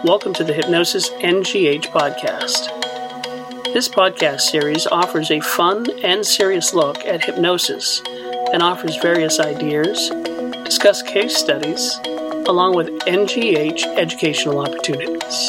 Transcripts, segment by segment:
Welcome to the Hypnosis NGH podcast. This podcast series offers a fun and serious look at hypnosis and offers various ideas, discuss case studies, along with NGH educational opportunities.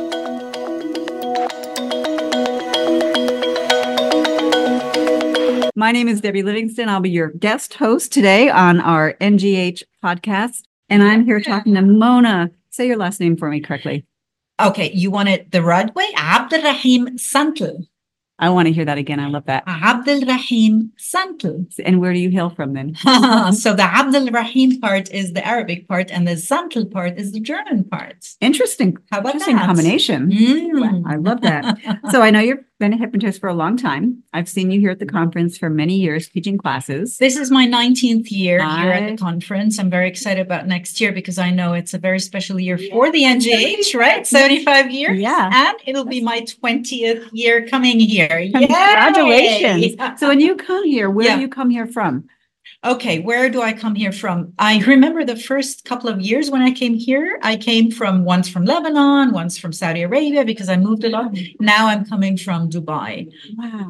My name is Debbie Livingston. I'll be your guest host today on our NGH podcast. And I'm here talking to Mona. Say your last name for me correctly. Okay, you want it the right way? Abdelrahim Santel. I want to hear that again. I love that. Abdelrahim Santel. And where do you hail from then? So the Abdelrahim part is the Arabic part and the Santel part is the German part. Interesting. How about Interesting that? combination. I love that. So I know you've been a hypnotist for a long time. I've seen you here at the conference for many years teaching classes. This is my 19th year here at the conference. I'm very excited about next year because I know it's a very special year for the NGH, right? 75 years. Yeah. And it'll be my 20th year coming here. Congratulations. Yay! So when you come here, where do you come here from? Okay, where do I come here from? I remember the first couple of years when I came here, I came from once from Lebanon, once from Saudi Arabia because I moved a lot. Now I'm coming from Dubai. Wow.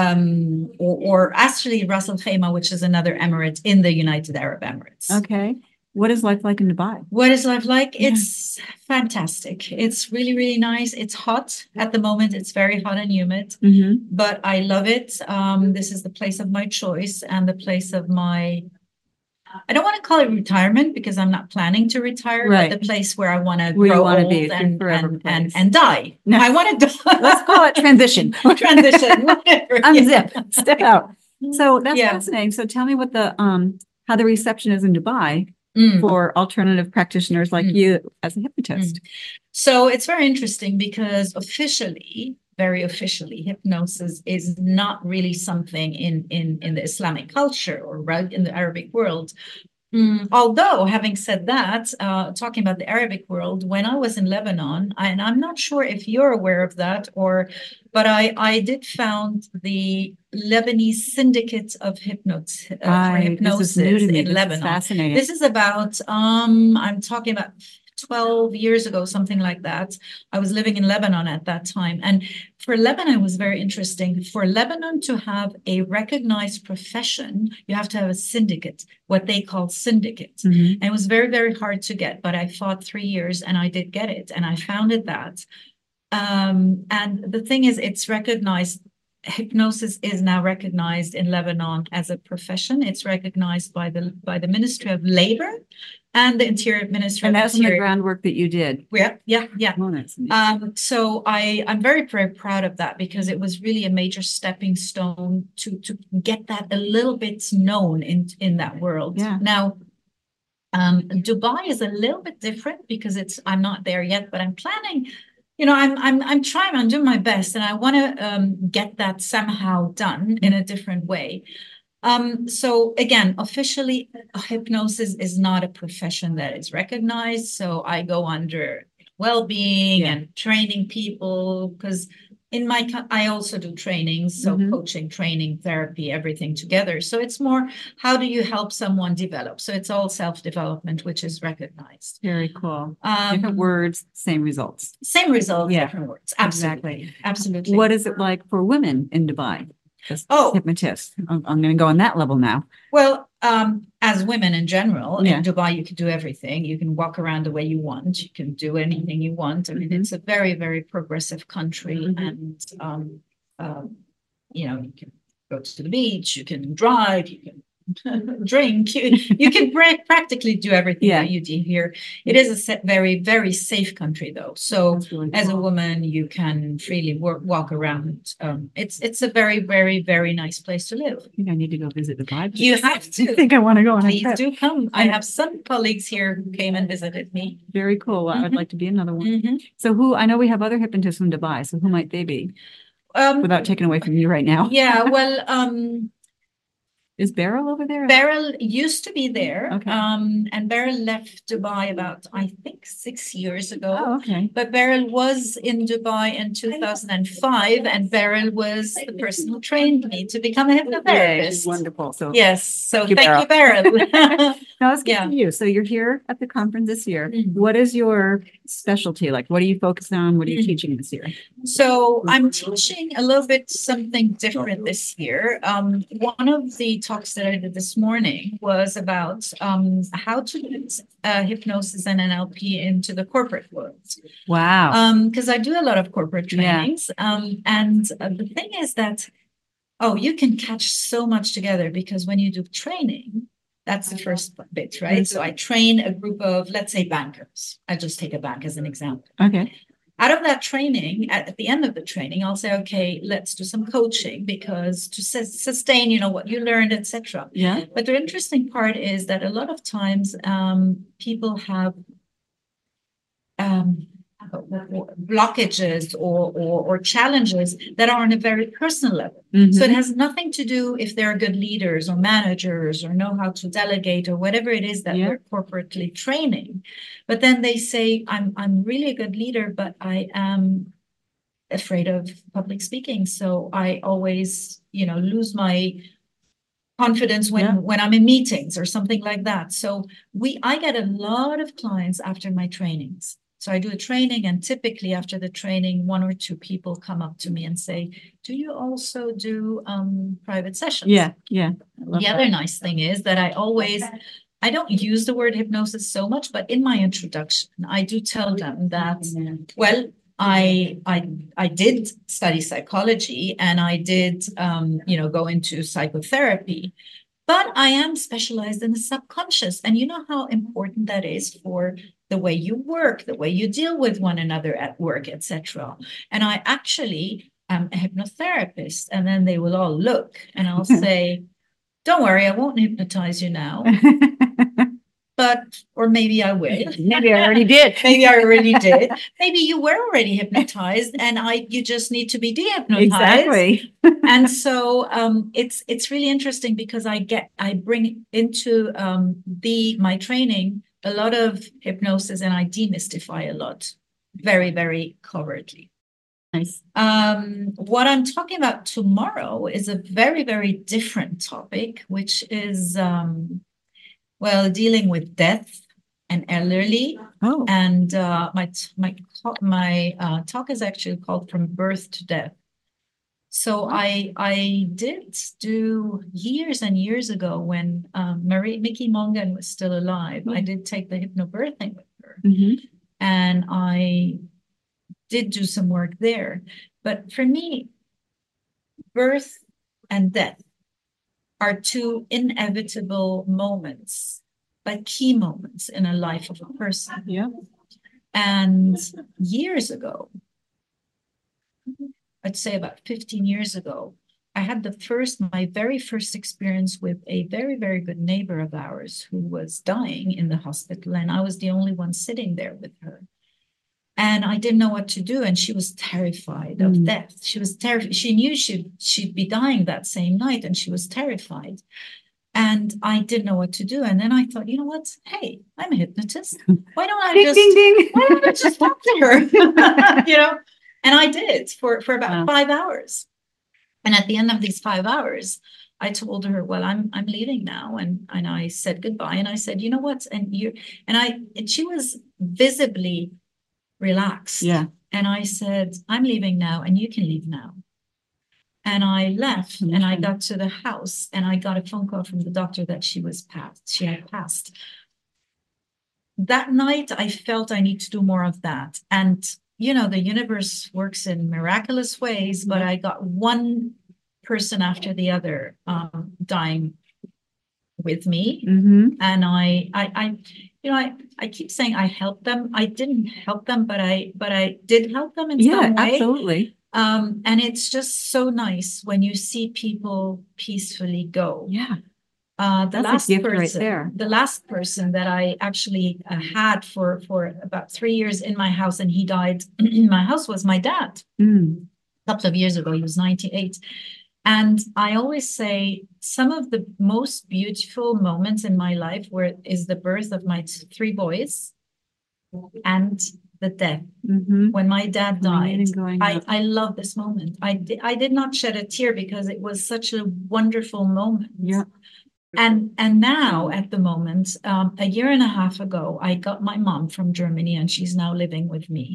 Or actually Ras Al Khaimah, which is another emirate in the United Arab Emirates. Okay. What is life like in Dubai? What is life like? It's fantastic. It's really, really nice. It's hot at the moment. It's very hot and humid, but I love it. This is the place of my choice and the place of my, I don't want to call it retirement because I'm not planning to retire, but the place where I want to grow old and die. No. I want to die. Let's call it transition. Transition, whatever. Unzip, step out. So that's fascinating. So tell me what the how the reception is in Dubai for alternative practitioners like you as a hypnotist. So it's very interesting because very officially, hypnosis is not really something in the Islamic culture or in the Arabic world. Although, having said that, talking about the Arabic world, when I was in Lebanon, and I'm not sure if you're aware of that, but I did found the Lebanese Syndicate of Hypnosis in Lebanon. Fascinating. This is about, I'm talking about 12 years ago, something like that. I was living in Lebanon at that time. And for Lebanon, it was very interesting. For Lebanon to have a recognized profession, you have to have a syndicate, what they call syndicate. And it was very, very hard to get, but I fought 3 years and I did get it. And I founded that. And the thing is, it's recognized. Hypnosis is now recognized in Lebanon as a profession. It's recognized by the Ministry of Labor and the Interior Ministry. And that's the groundwork that you did. Yeah. Oh, that's amazing. So I'm very, very proud of that because it was really a major stepping stone to get that a little bit known in that world. Yeah. Now, Dubai is a little bit different because I'm not there yet, but I'm planning. I'm trying, I'm doing my best, and I want to get that somehow done in a different way. So again, officially, hypnosis is not a profession that is recognized. So I go under well-being and training people because I also do trainings, so coaching, training, therapy, everything together. So it's more, how do you help someone develop? So it's all self-development, which is recognized. Very cool. Different words, same results. Same results, different words. Absolutely. Absolutely. What is it like for women in Dubai? Hypnotist. I'm going to go on that level now. Well, as women in general, in Dubai, you can do everything. You can walk around the way you want. You can do anything you want. I mean, it's a very, very progressive country. And, you can go to the beach, you can drive, you can drink, you can practically do everything that you do here. It is a very, very safe country, though. So really as a woman, you can freely walk around. It's a very, very, very nice place to live. I think I need to go visit Dubai. You have to. I think I want to go on a Please trip. do come. I have some colleagues here who came and visited me. Very cool. I would like to be another one. So I know we have other hypnotists from Dubai. So who might they be? Without taking away from you right now. Yeah, well, Is Beryl over there? Beryl used to be there. Okay. And Beryl left Dubai about, I think, 6 years ago. Oh, okay. But Beryl was in Dubai in 2005, and Beryl was the person who trained me to become a hypnotherapist. Wonderful. So yes. So thank you, Beryl. Now let's get to you. So you're here at the conference this year. What is your specialty? Like, what are you focused on? What are you teaching this year? So I'm teaching a little bit something different this year. One of the talks that I did this morning was about how to get hypnosis and NLP into the corporate world. Wow. Because I do a lot of corporate trainings. And the thing is that, you can catch so much together, because when you do training, that's the first bit, right? So I train a group of, let's say, bankers. I just take a bank as an example. Okay. Out of that training, at the end of the training, I'll say, okay, let's do some coaching, because to sustain, what you learned, etc. Yeah. But the interesting part is that a lot of times people have blockages or challenges that are on a very personal level. So it has nothing to do if they're good leaders or managers or know how to delegate or whatever it is that we're corporately training. But then they say, I'm really a good leader, but I am afraid of public speaking. So I always, lose my confidence when I'm in meetings or something like that. So I get a lot of clients after my trainings. So I do a training, and typically after the training, 1 or 2 people come up to me and say, do you also do private sessions? Yeah. The other nice thing is that I don't use the word hypnosis so much, but in my introduction, I do tell them that, well, I did study psychology, and I did, go into psychotherapy, but I am specialized in the subconscious. And you know how important that is for the way you work, the way you deal with one another at work, etc. And I actually am a hypnotherapist. And then they will all look, and I'll say, don't worry, I won't hypnotize you now. Or maybe I will. Maybe I already did. Maybe I already did. Maybe you were already hypnotized, and you just need to be de-hypnotized. Exactly. And so it's really interesting, because I bring into my training a lot of hypnosis, and I demystify a lot, very, very covertly. Nice. What I'm talking about tomorrow is a very, very different topic, which is dealing with death and elderly. Oh. And my talk is actually called From Birth to Death. So I did do years and years ago, when Mickey Mongan was still alive. I did take the hypnobirthing with her, and I did do some work there. But for me, birth and death are 2 inevitable moments, but key moments in a life of a person. Yeah. And years ago, I'd say about 15 years ago, I had my very first experience with a very, very good neighbor of ours who was dying in the hospital, and I was the only one sitting there with her. And I didn't know what to do, and she was terrified of death. She was terrified. She knew she'd be dying that same night, and she was terrified. And I didn't know what to do. And then I thought, you know what? Hey, I'm a hypnotist. Why don't I Why don't I just talk to her? And I did for about 5 hours. And at the end of these 5 hours, I told her, well, I'm leaving now. And I said goodbye. And I said, you know what? And she was visibly relaxed. Yeah. And I said, I'm leaving now, and you can leave now. And I left, and I got to the house, and I got a phone call from the doctor that she had passed. That night, I felt I need to do more of that. And, the universe works in miraculous ways, but I got one person after the other dying with me. And I keep saying I helped them. I didn't help them, but I did help them in some way. Absolutely. And it's just so nice when you see people peacefully go. Yeah. That's a gift right there. The last person that I actually had for about 3 years in my house, and he died in my house, was my dad. A couple of years ago. He was 98. And I always say some of the most beautiful moments in my life is the birth of my 3 boys and the death. When my dad died, I love this moment. I did not shed a tear because it was such a wonderful moment. Yeah. And now at the moment, a year and a half ago, I got my mom from Germany, and she's now living with me.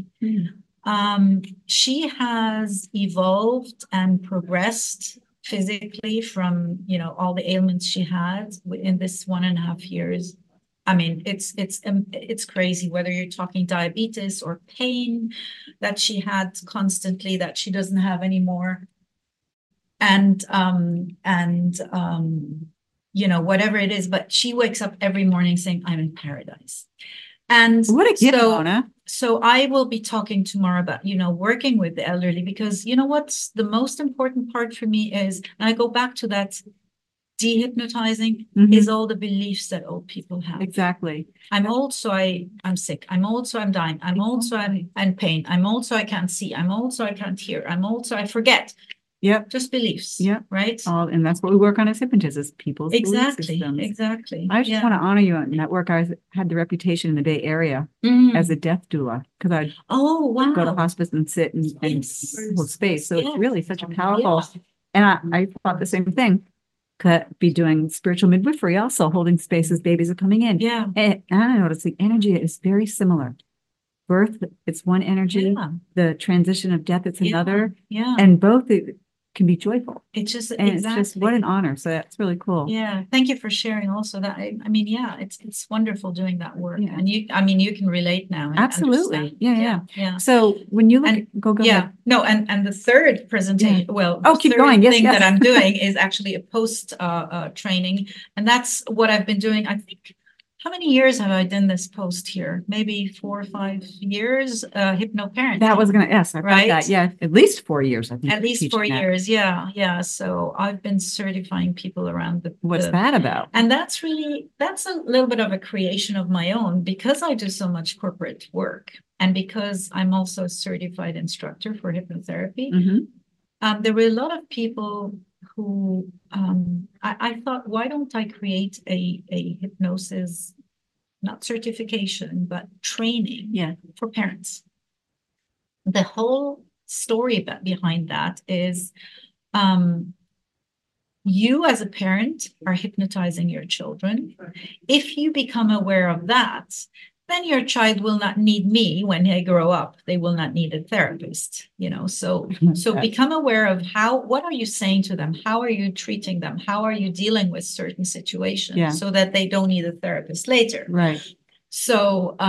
She has evolved and progressed physically from, all the ailments she had in this 1.5 years. I mean, it's crazy, whether you're talking diabetes or pain that she had constantly that she doesn't have anymore. And whatever it is, but she wakes up every morning saying, I'm in paradise. And what a gift, Mona. So I will be talking tomorrow about, working with the elderly, because what's the most important part for me is, and I go back to that, dehypnotizing is all the beliefs that old people have. Exactly. I'm old, so I'm sick. I'm old, so I'm dying. I'm old, so I'm in pain. I'm old, so I can't see. I'm old, so I can't hear. I'm old, so I forget. Yep. Just beliefs. Yep. Right. And that's what we work on as hypnotists, is people's belief systems. Exactly. I just want to honor you on that work. I had the reputation in the Bay Area as a death doula, because I'd go to hospice and sit and hold space. So it's really such a powerful. And I thought the same thing. Could be doing spiritual midwifery, also holding space as babies are coming in. Yeah. And I noticed the energy is very similar. Birth, it's one energy. Yeah. The transition of death, it's another. Yeah. And both can be joyful. It's just It's just what an honor. So that's really cool. Yeah. Thank you for sharing also that. I mean, it's wonderful doing that work. Yeah. And you can relate now. Absolutely. Yeah. So when you look go ahead. No, and the third presentation, keep going. Yes, thing that I'm doing is actually a post training. And that's what I've been doing. I think, how many years have I done this post here? Maybe 4 or 5 years, hypnoparenting. That was going to ask. I thought that. Yeah, at least 4 years, I think. At least 4 years, yeah. So I've been certifying people around What's that about? And that's a little bit of a creation of my own, because I do so much corporate work, and because I'm also a certified instructor for hypnotherapy. There were a lot of people who I thought, why don't I create a hypnosis, not certification, but training for parents? The whole story behind that is you as a parent are hypnotizing your children. If you become aware of that, then your child will not need me when they grow up. They will not need a therapist, So become aware of what are you saying to them? How are you treating them? How are you dealing with certain situations so that they don't need a therapist later? Right. So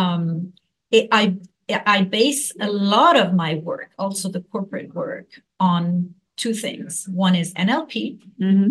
I base a lot of my work, also the corporate work, on 2 things. One is NLP.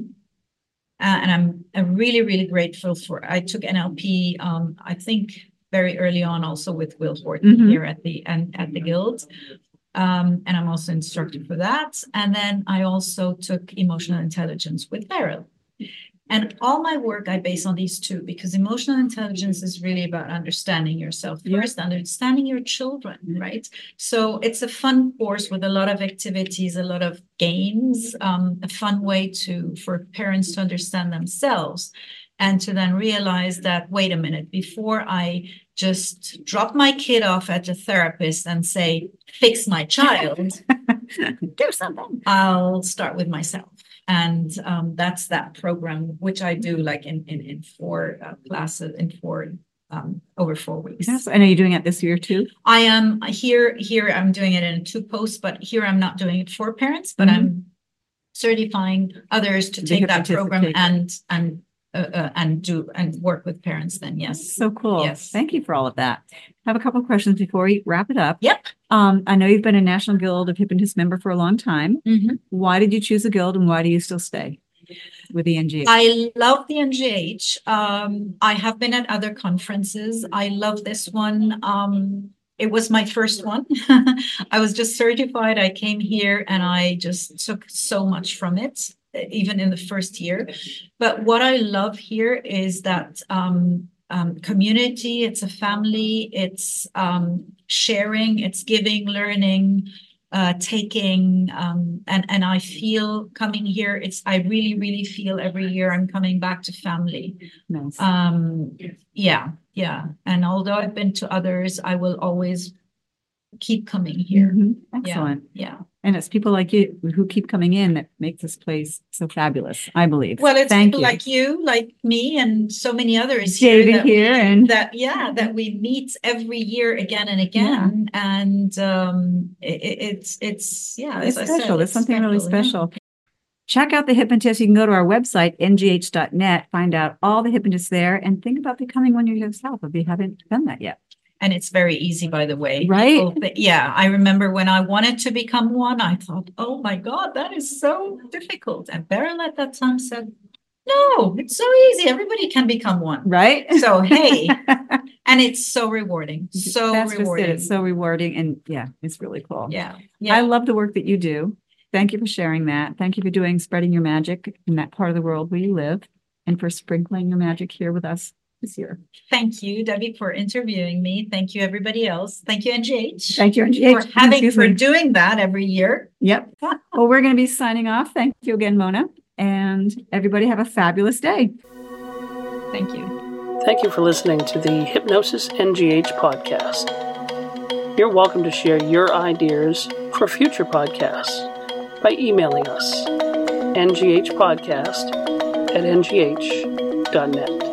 And I'm really, really grateful I took NLP, I think, very early on, also with Will Horton here at the Guild. And I'm also instructor for that. And then I also took emotional intelligence with Beryl. And all my work I base on these 2, because emotional intelligence is really about understanding yourself first, understanding your children, right? So it's a fun course with a lot of activities, a lot of games, a fun way for parents to understand themselves, and to then realize that, wait a minute, before I just drop my kid off at a therapist and say, fix my child, do something, I'll start with myself. And that's that program, which I do like in 4 classes, over 4 weeks. Yes, I know you're doing it this year too. I am here. I'm doing it in 2 posts, but here I'm not doing it for parents, but I'm certifying others to take that program and work with parents then. Yes. So cool. Yes. Thank you for all of that. I have a couple of questions before we wrap it up. Yep. I know you've been a National Guild of Hypnotists member for a long time. Why did you choose a guild, and why do you still stay with the NGH? I love the NGH. I have been at other conferences. I love this one. It was my first one. I was just certified. I came here and I just took so much from it, even in the first year. But what I love here is that community, it's a family, it's sharing, it's giving, learning. taking and I feel coming here, I really feel every year I'm coming back to family. Nice. Yeah. And although I've been to others, I will always keep coming here. Excellent. Yeah. And it's people like you who keep coming in that make this place so fabulous, I believe. Well, it's people like you, like me, and so many others David here, and that we meet every year again and again. Yeah. And it's special. There's something really special. Yeah. Check out the hypnotist. You can go to our website, ngh.net, find out all the hypnotists there, and think about becoming one yourself if you haven't done that yet. And it's very easy, by the way. Right? I remember when I wanted to become one, I thought, oh my God, that is so difficult. And Beryl at that time said, no, it's so easy. Everybody can become one. Right? So, hey, and it's so rewarding. So That's rewarding. Just it. It's so rewarding. And it's really cool. Yeah. I love the work that you do. Thank you for sharing that. Thank you for spreading your magic in that part of the world where you live, and for sprinkling your magic here with us this year. Thank you, Debbie, for interviewing me. Thank you, everybody else. Thank you, NGH. Thank you, NGH. For doing that every year. Yep. Well, we're going to be signing off. Thank you again, Mona. And everybody have a fabulous day. Thank you. Thank you for listening to the Hypnosis NGH podcast. You're welcome to share your ideas for future podcasts by emailing us, nghpodcast@ngh.net.